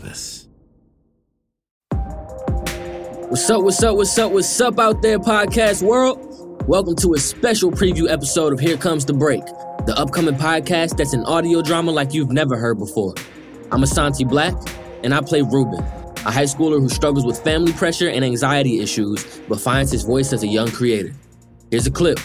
this. What's up out there, podcast world? Welcome to a special preview episode of Here Comes the Break, the upcoming podcast that's an audio drama like you've never heard before. I'm Asante Black, and I play Ruben, a high schooler who struggles with family pressure and anxiety issues, but finds his voice as a young creator. Here's a clip.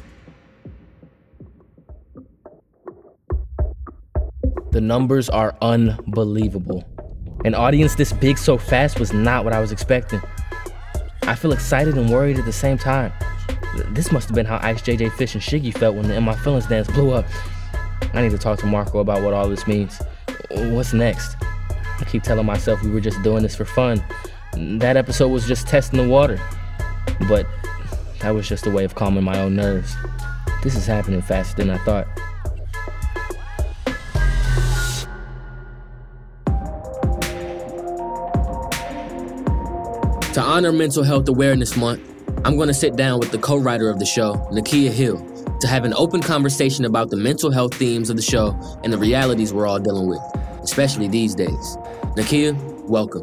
The numbers are unbelievable. An audience this big so fast was not what I was expecting. I feel excited and worried at the same time. This must have been how Ice JJ Fish and Shiggy felt when the In My Feelings dance blew up. I need to talk to Marco about what all this means. What's next? I keep telling myself we were just doing this for fun. That episode was just testing the water. But that was just a way of calming my own nerves. This is happening faster than I thought. To honor Mental Health Awareness Month, I'm going to sit down with the co-writer of the show, Nakia Hill, to have an open conversation about the mental health themes of the show and the realities we're all dealing with, especially these days. Nakia, welcome.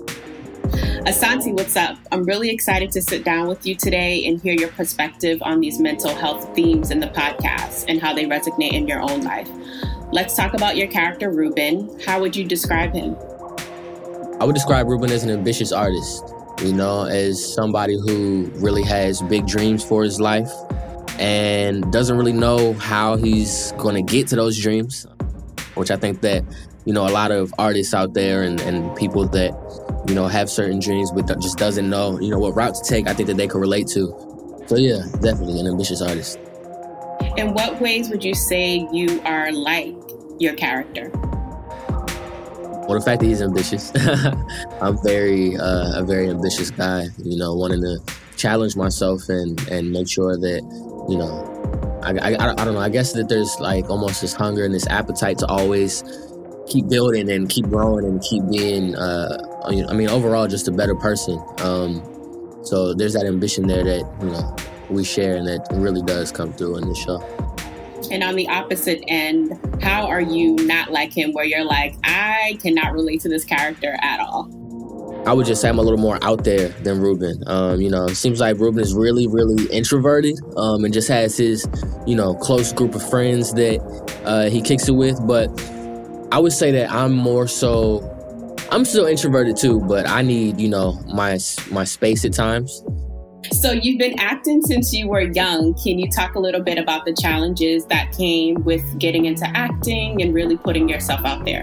Asante, what's up? I'm really excited to sit down with you today and hear your perspective on these mental health themes in the podcast and how they resonate in your own life. Let's talk about your character, Ruben. How would you describe him? I would describe Ruben as an ambitious artist, as somebody who really has big dreams for his life and doesn't really know how he's going to get to those dreams, which I think that, a lot of artists out there and people that, have certain dreams but just doesn't know, what route to take, I think that they can relate to. So yeah, definitely an ambitious artist. In what ways would you say you are like your character? Well, the fact that he's ambitious. I'm a very ambitious guy, wanting to challenge myself and make sure that, I don't know, I guess that there's like almost this hunger and this appetite to always keep building and keep growing and keep being, overall just a better person. So there's that ambition there that, we share and that really does come through in the show. And on the opposite end, how are you not like him where you're like, I cannot relate to this character at all? I would just say I'm a little more out there than Ruben. It seems like Ruben is really, really introverted and just has his, close group of friends that he kicks it with. But I would say that I'm still introverted too, but I need, my space at times. So you've been acting since you were young. Can you talk a little bit about the challenges that came with getting into acting and really putting yourself out there?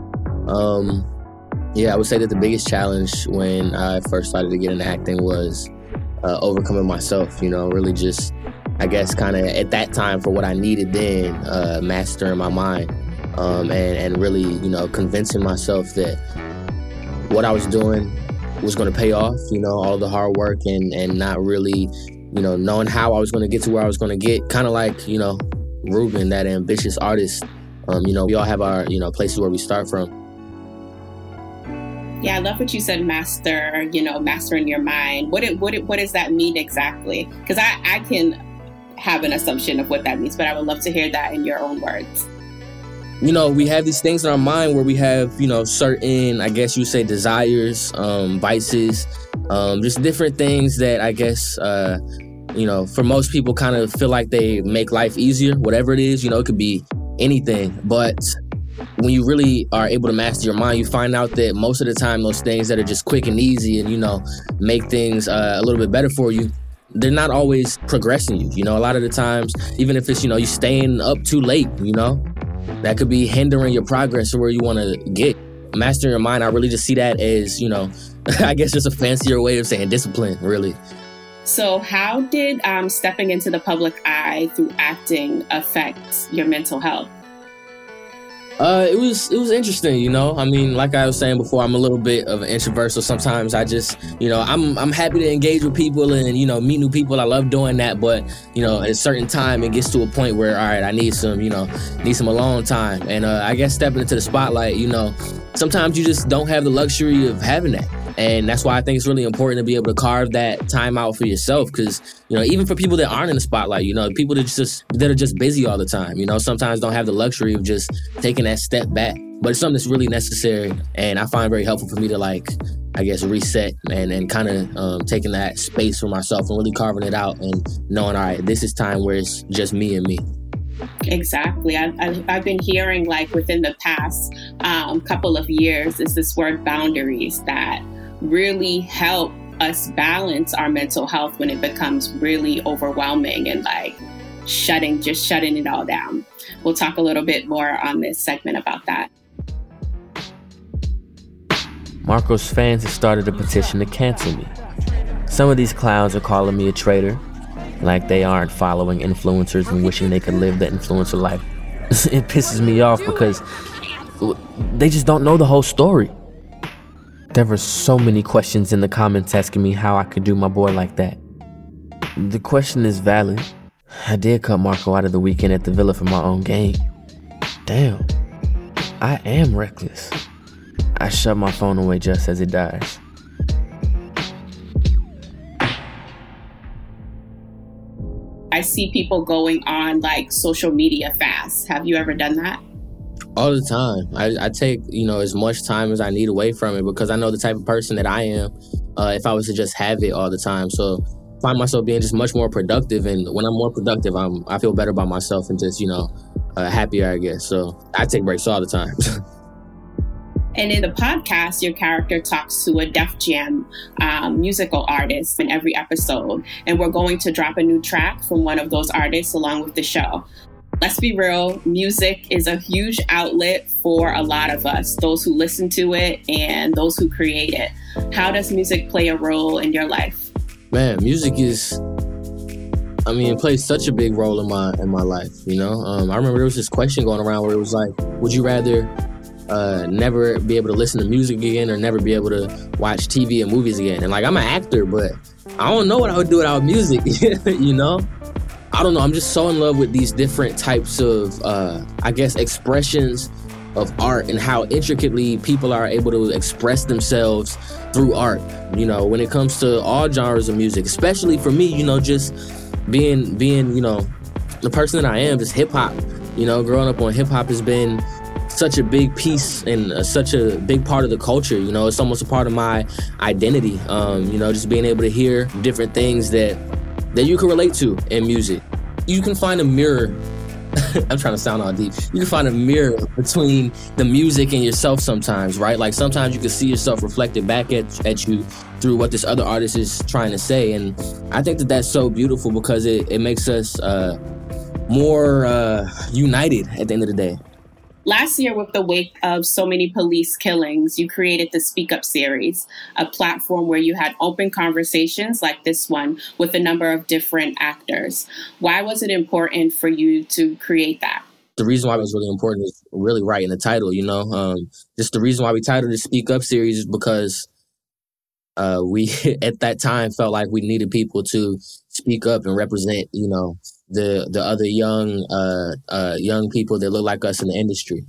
I would say that the biggest challenge when I first started to get into acting was overcoming myself, really just, I guess, kind of at that time for what I needed then, mastering my mind and really, convincing myself that what I was doing was going to pay off, all the hard work and not really, knowing how I was going to get to where I was going to get. Kind of like, Ruben, that ambitious artist. We all have our, places where we start from. Yeah, I love what you said, mastering your mind. What does that mean exactly? Because I can have an assumption of what that means, but I would love to hear that in your own words. We have these things in our mind where we have, certain, I guess you say, desires, vices, just different things that I guess, for most people kind of feel like they make life easier, whatever it is, it could be anything. But when you really are able to master your mind, you find out that most of the time those things that are just quick and easy and, make things a little bit better for you, they're not always progressing you. A lot of the times, even if it's, you staying up too late, that could be hindering your progress or where you want to get. Mastering your mind, I really just see that as, I guess just a fancier way of saying discipline, really. So how did stepping into the public eye through acting affect your mental health? It was interesting, like I was saying before, I'm a little bit of an introvert, so sometimes I just, I'm happy to engage with people and, meet new people. I love doing that, but, at a certain time, it gets to a point where, all right, I need some alone time. And I guess stepping into the spotlight, sometimes you just don't have the luxury of having that. And that's why I think it's really important to be able to carve that time out for yourself. Because, even for people that aren't in the spotlight, people that are just busy all the time, sometimes don't have the luxury of just taking that step back but it's something that's really necessary, and I find very helpful for me to like, I guess, reset and kind of taking that space for myself and really carving it out and knowing, all right, this is time where it's just me and me. Exactly. I've been hearing like within the past couple of years is this word boundaries that really help us balance our mental health when it becomes really overwhelming and like shutting it all down. We'll talk a little bit more on this segment about that. Marco's fans have started a petition to cancel me. Some of these clowns are calling me a traitor, like they aren't following influencers and wishing they could live the influencer life. It pisses me off because they just don't know the whole story. There were so many questions in the comments asking me how I could do my boy like that. The question is valid. I did cut Marco out of the weekend at the Villa for my own gain. Damn, I am reckless. I shut my phone away just as it dies. I see people going on like social media fasts. Have you ever done that? All the time. I take, as much time as I need away from it because I know the type of person that I am if I was to just have it all the time. So I find myself being just much more productive. And when I'm more productive, I feel better about myself and just, happier, I guess. So I take breaks all the time. And in the podcast, your character talks to a Def Jam musical artist in every episode. And we're going to drop a new track from one of those artists along with the show. Let's be real, music is a huge outlet for a lot of us, those who listen to it and those who create it. How does music play a role in your life? Man, music it plays such a big role in my life, I remember there was this question going around where it was like, would you rather never be able to listen to music again or never be able to watch TV and movies again? And like, I'm an actor, but I don't know what I would do without music, I don't know. I'm just so in love with these different types of, expressions of art and how intricately people are able to express themselves through art. When it comes to all genres of music, especially for me, just being, the person that I am, just hip hop. Growing up on hip hop has been such a big piece and such a big part of the culture. It's almost a part of my identity. Just being able to hear different things that you can relate to in music. You can find a mirror. I'm trying to sound all deep. You can find a mirror between the music and yourself sometimes, right? Like sometimes you can see yourself reflected back at you through what this other artist is trying to say. And I think that that's so beautiful because it makes us more united at the end of the day. Last year, with the wake of so many police killings, you created the Speak Up series, a platform where you had open conversations like this one with a number of different actors. Why was it important for you to create that? The reason why it was really important is really right in the title, just the reason why we titled the Speak Up series is because we at that time felt like we needed people to speak up and represent, the other young people that look like us in the industry.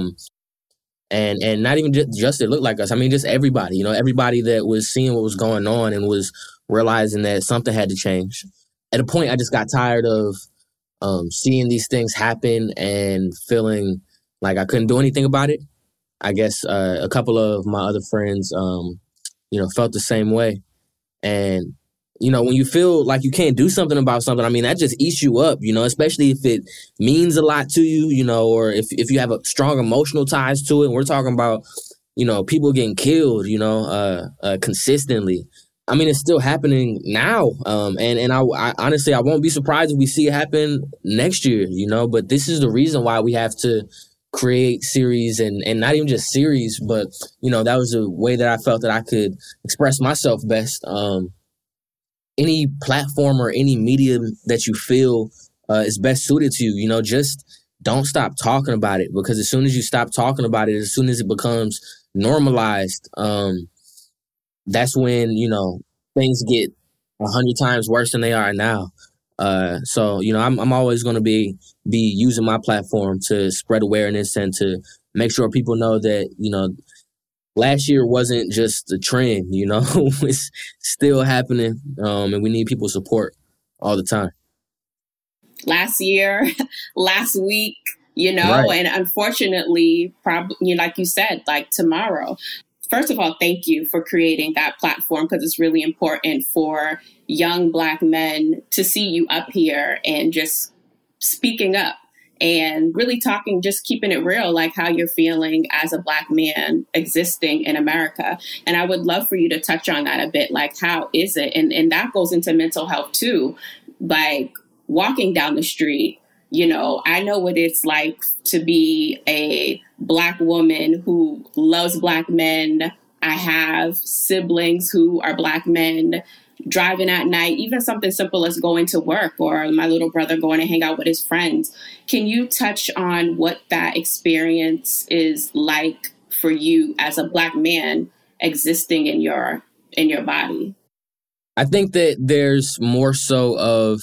And not even just that look like us. I mean, just everybody, everybody that was seeing what was going on and was realizing that something had to change. At a point, I just got tired of seeing these things happen and feeling like I couldn't do anything about it. I guess a couple of my other friends, felt the same way. And when you feel like you can't do something about something, that just eats you up, especially if it means a lot to you, or if you have a strong emotional ties to it. And we're talking about, people getting killed, consistently. It's still happening now. And I honestly, I won't be surprised if we see it happen next year, but this is the reason why we have to create series and not even just series, but, that was a way that I felt that I could express myself best. Any platform or any medium that you feel is best suited to you, just don't stop talking about it, because as soon as you stop talking about it, as soon as it becomes normalized, that's when, things get 100 times worse than they are now. So, I'm always going to be using my platform to spread awareness and to make sure people know that, last year wasn't just a trend, it's still happening. And we need people's support all the time. Last year, last week, you know, Right. and unfortunately, probably, like you said, like tomorrow. First of all, thank you for creating that platform, because it's really important for young Black men to see you up here and just speaking up and really talking, just keeping it real, like how you're feeling as a Black man existing in America. And I would love for you to touch on that a bit, like how is it? And that goes into mental health too, like walking down the street. You know, I know what it's like to be a Black woman who loves Black men. I have siblings who are Black men, driving at night, even something simple as going to work, or my little brother going to hang out with his friends. Can you touch on what that experience is like for you as a Black man existing in your body? I think that there's more so of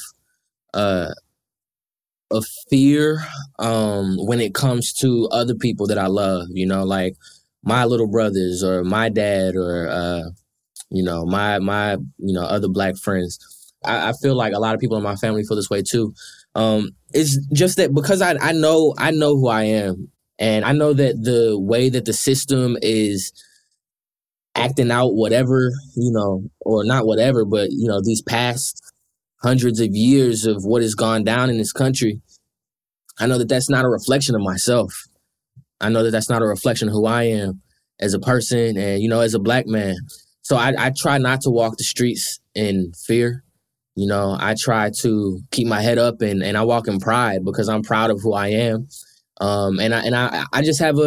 fear when it comes to other people that I love, you know, like my little brothers or my dad or you know, my other Black friends. I feel like a lot of people in my family feel this way too. It's just that because I know who I am, and I know that the way that the system is acting out whatever, you know, or not whatever, but, you know, these past hundreds of years of what has gone down in this country, I know that that's not a reflection of myself. I know that that's not a reflection of who I am as a person and, you know, as a Black man. So I try not to walk the streets in fear. You know, I try to keep my head up and I walk in pride because I'm proud of who I am. And I just have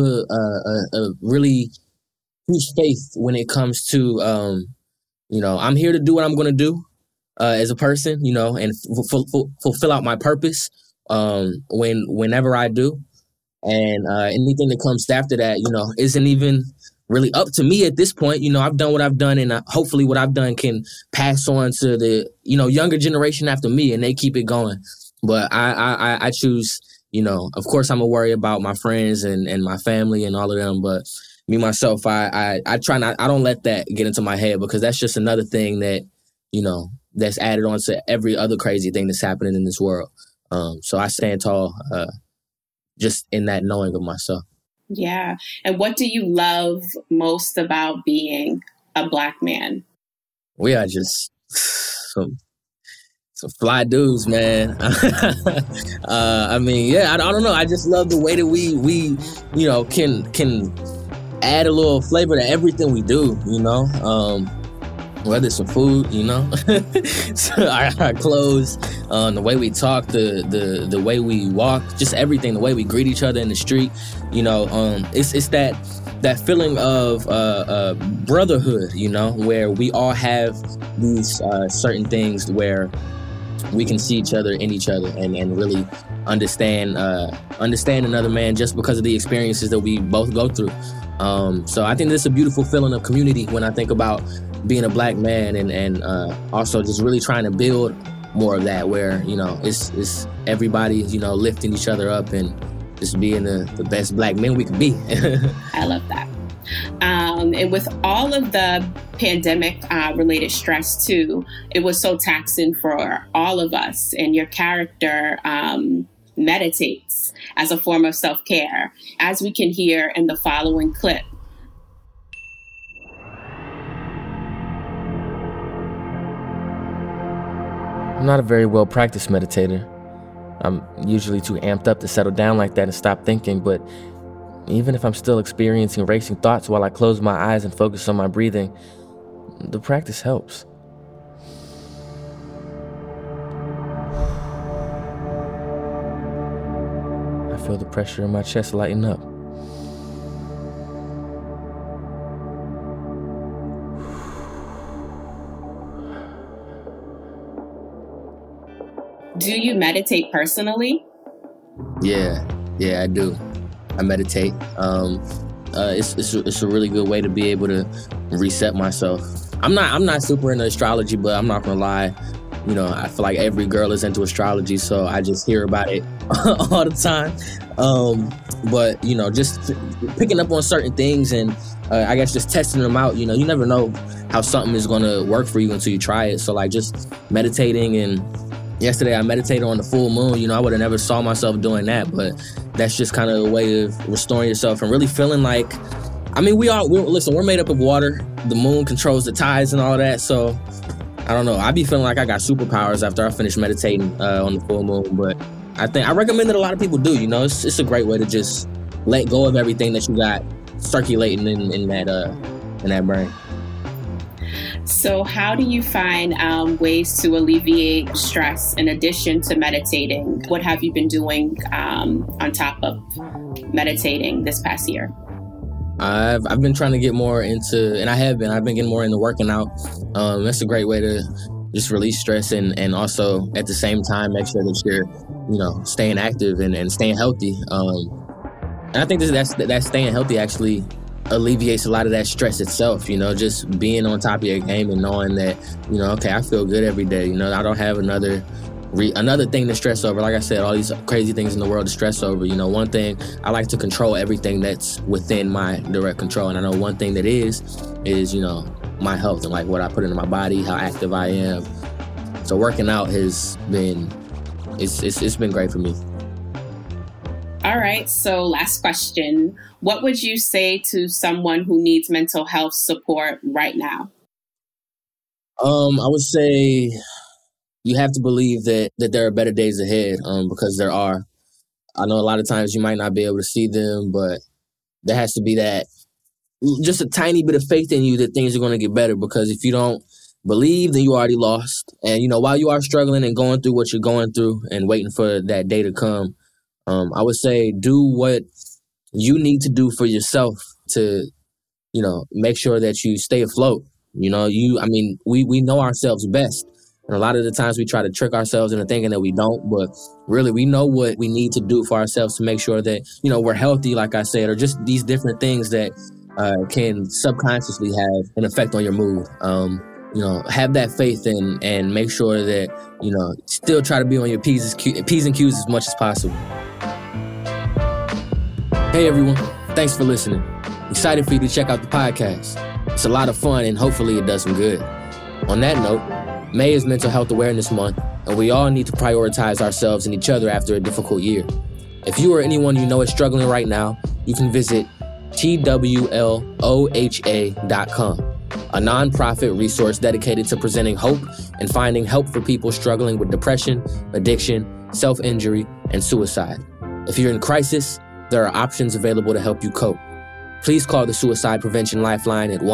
a really huge faith when it comes to, you know, I'm here to do what I'm going to do as a person, you know, and fulfill out my purpose whenever I do. And anything that comes after that, you know, isn't even really up to me at this point. You know, I've done what I've done, and hopefully what I've done can pass on to the, you know, younger generation after me, and they keep it going. But I choose, you know, of course I'm gonna worry about my friends and my family and all of them, but me, myself, I try not, I don't let that get into my head, because that's just another thing that, you know, that's added on to every other crazy thing that's happening in this world. So I stand tall just in that knowing of myself. Yeah. And what do you love most about being a Black man? We are just some fly dudes, man. I mean, yeah, I don't know. I just love the way that we you know, can add a little flavor to everything we do, you know? Whether it's some food, you know, so our clothes, the way we talk, the way we walk, just everything, the way we greet each other in the street, you know, it's that feeling of brotherhood, you know, where we all have these certain things where we can see each other in each other and really understand another man just because of the experiences that we both go through. So I think this is a beautiful feeling of community when I think about being a Black man and also just really trying to build more of that, where, you know, it's everybody, you know, lifting each other up and just being the best Black men we can be. I love that. And with all of the pandemic related stress too, it was so taxing for all of us, and your character meditates as a form of self-care, as we can hear in the following clip. I'm not a very well-practiced meditator. I'm usually too amped up to settle down like that and stop thinking, but even if I'm still experiencing racing thoughts while I close my eyes and focus on my breathing, the practice helps. I feel the pressure in my chest lighten up. Do you meditate personally? Yeah, I do. I meditate. It's a really good way to be able to reset myself. I'm not super into astrology, but I'm not gonna lie. You know, I feel like every girl is into astrology, so I just hear about it all the time. But you know, just picking up on certain things and I guess just testing them out. You know, you never know how something is gonna work for you until you try it. So like just meditating and Yesterday, I meditated on the full moon. You know, I would have never saw myself doing that, but that's just kind of a way of restoring yourself and really feeling like, I mean, we're made up of water. The moon controls the tides and all that. So I don't know. I be feeling like I got superpowers after I finish meditating on the full moon. But I recommend that a lot of people do. You know, it's a great way to just let go of everything that you got circulating in that brain. So how do you find ways to alleviate stress in addition to meditating? What have you been doing on top of meditating this past year? I've been trying to get more into, and I've been getting more into working out. That's a great way to just release stress and also at the same time make sure that you're, you know, staying active and staying healthy. And I think that staying healthy actually alleviates a lot of that stress itself, you know, just being on top of your game and knowing that, you know, okay, I feel good every day. You know, I don't have another thing to stress over. Like I said, all these crazy things in the world to stress over. You know, one thing, I like to control everything that's within my direct control. And I know one thing that is, you know, my health and like what I put into my body, how active I am. So working out has been, it's been great for me. All right. So last question. What would you say to someone who needs mental health support right now? I would say you have to believe that there are better days ahead, because there are. I know a lot of times you might not be able to see them, but there has to be that, just a tiny bit of faith in you that things are going to get better, because if you don't believe, then you already lost. And, you know, while you are struggling and going through what you're going through and waiting for that day to come, I would say do what you need to do for yourself to, you know, make sure that you stay afloat. You know, we know ourselves best. And a lot of the times we try to trick ourselves into thinking that we don't, but really we know what we need to do for ourselves to make sure that, you know, we're healthy, like I said, or just these different things that can subconsciously have an effect on your mood. You know, have that faith and make sure that, you know, still try to be on your P's and Q's as much as possible. Hey everyone, thanks for listening. Excited for you to check out the podcast. It's a lot of fun and hopefully it does some good. On that note, May is Mental Health Awareness Month, and we all need to prioritize ourselves and each other after a difficult year. If you or anyone you know is struggling right now, you can visit twloha.com, a nonprofit resource dedicated to presenting hope and finding help for people struggling with depression, addiction, self-injury, and suicide. If you're in crisis, there are options available to help you cope. Please call the Suicide Prevention Lifeline at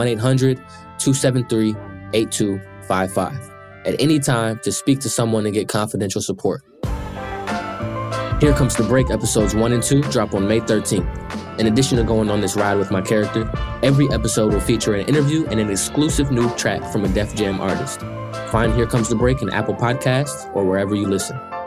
1-800-273-8255 at any time to speak to someone and get confidential support. Here Comes the Break, episodes 1 and 2 drop on May 13th. In addition to going on this ride with my character, every episode will feature an interview and an exclusive new track from a Def Jam artist. Find Here Comes the Break in Apple Podcasts or wherever you listen.